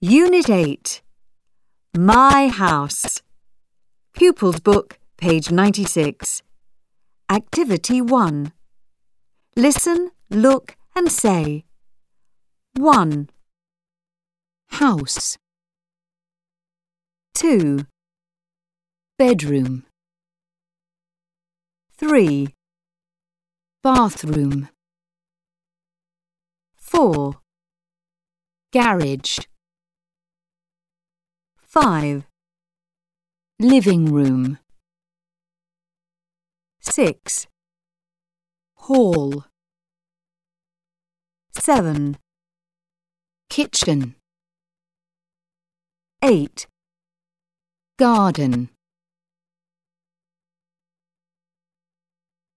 Unit 8. My House. Pupils Book, page 96. Activity 1. Listen, look and say. 1. House. 2. Bedroom. 3. Bathroom. 4. Garage. 5. Living room. 6. Hall. 7. Kitchen. 8. Garden.